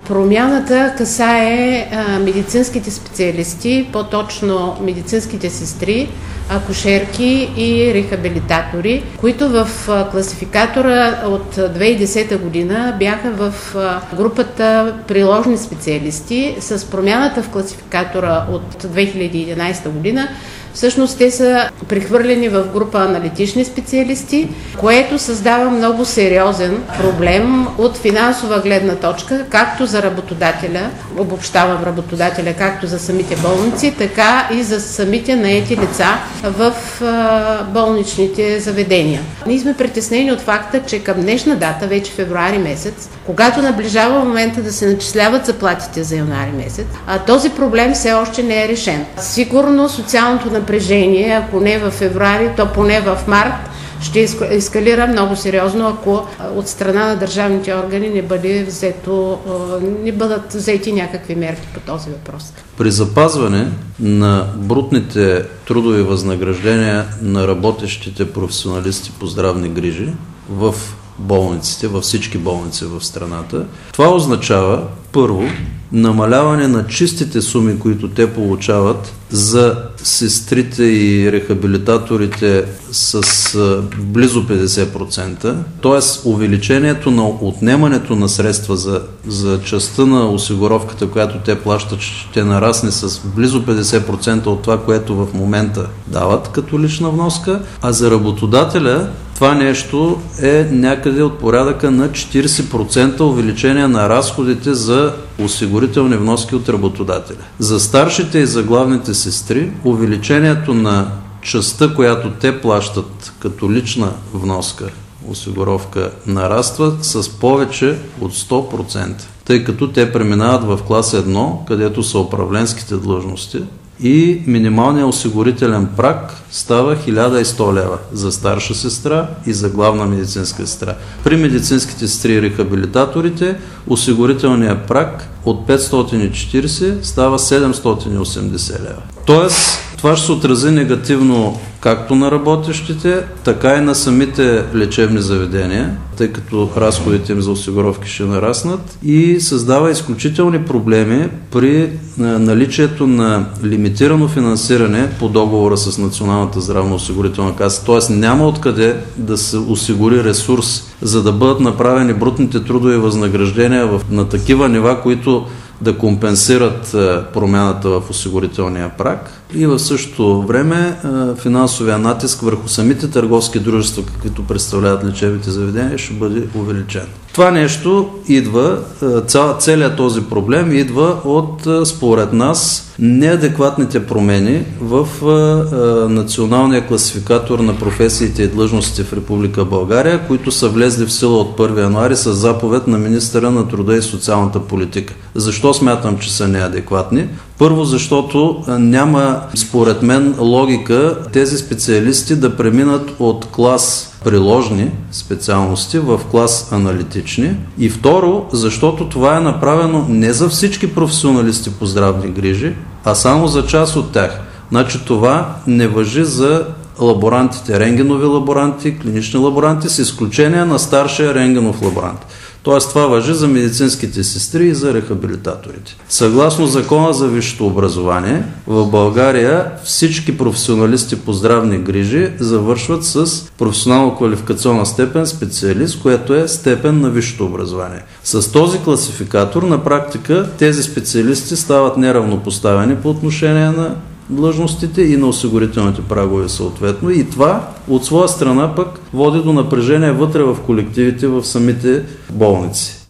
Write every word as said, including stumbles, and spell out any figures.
Промяната касае а, медицинските специалисти, по-точно медицинските сестри, акушерки и рехабилитатори, които в а, класификатора от две хиляди и десета година бяха в а, групата приложни специалисти. С промяната в класификатора от две хиляди и единадесета година всъщност те са прехвърлени в група аналитични специалисти, което създава много сериозен проблем от финансова гледна точка, както за работодателя, обобщавам работодателя, както за самите болници, така и за самите наети лица в болничните заведения. Ние сме притеснени от факта, че към днешна дата, вече февруари месец, когато наближава момента да се начисляват заплатите за януари месец, а този проблем все още не е решен. Сигурно социалното напрежение, ако не в февруари, то поне в март, ще ескалира много сериозно, ако от страна на държавните органи не бъде взето, не бъдат взети някакви мерки по този въпрос. При запазване на брутните трудови възнаграждения на работещите професионалисти по здравни грижи в болниците, във всички болници в страната, това означава, първо, намаляване на чистите суми, които те получават за сестрите и рехабилитаторите с близо петдесет процента, т.е. увеличението на отнемането на средства за, за частта на осигуровката, която те плащат, ще нарасне с близо петдесет процента от това, което в момента дават като лична вноска, а за работодателя това нещо е някъде от порядъка на четиридесет процента увеличение на разходите за осигурителни вноски от работодателя. За старшите и за главните сестри увеличението на частта, която те плащат като лична вноска, осигуровка, нараства с повече от сто процента, тъй като те преминават в клас едно, където са управленските длъжности, и минималният осигурителен праг става хиляда и сто лева за старша сестра и за главна медицинска сестра. При медицинските сестри и рехабилитаторите осигурителният праг от петстотин и четиридесет става седемстотин и осемдесет лева. Тоест, това ще се отрази негативно както на работещите, така и на самите лечебни заведения, тъй като разходите им за осигуровки ще нараснат, и създава изключителни проблеми при наличието на лимитирано финансиране по договора с Националната здравноосигурителна каса. Т.е. няма откъде да се осигури ресурс, за да бъдат направени брутните трудови възнаграждения в, на такива нива, които да компенсират промяната в осигурителния праг, и в същото време финансовия натиск върху самите търговски дружества, каквито представляват лечебните заведения, ще бъде увеличен. Това нещо идва, целият този проблем идва от, според нас, неадекватните промени в националния класификатор на професиите и длъжностите в Република България, които са влезли в сила от първи януари с заповед на министъра на труда и социалната политика. Защо смятам, че са неадекватни? Първо, защото няма, според мен, логика тези специалисти да преминат от клас приложни специалности в клас аналитични. И второ, защото това е направено не за всички професионалисти по здравни грижи, а само за част от тях. Значи това не важи за лаборантите, рентгенови лаборанти, клинични лаборанти, с изключение на старшия рентгенов лаборант. Тоест това важи за медицинските сестри и за рехабилитаторите. Съгласно Закона за висшето образование, в България всички професионалисти по здравни грижи завършват с професионално-квалификационна степен специалист, което е степен на висшето образование. С този класификатор на практика тези специалисти стават неравнопоставени по отношение на длъжностите и на осигурителните прагове съответно, и това от своя страна пък води до напрежение вътре в колективите в самите болници.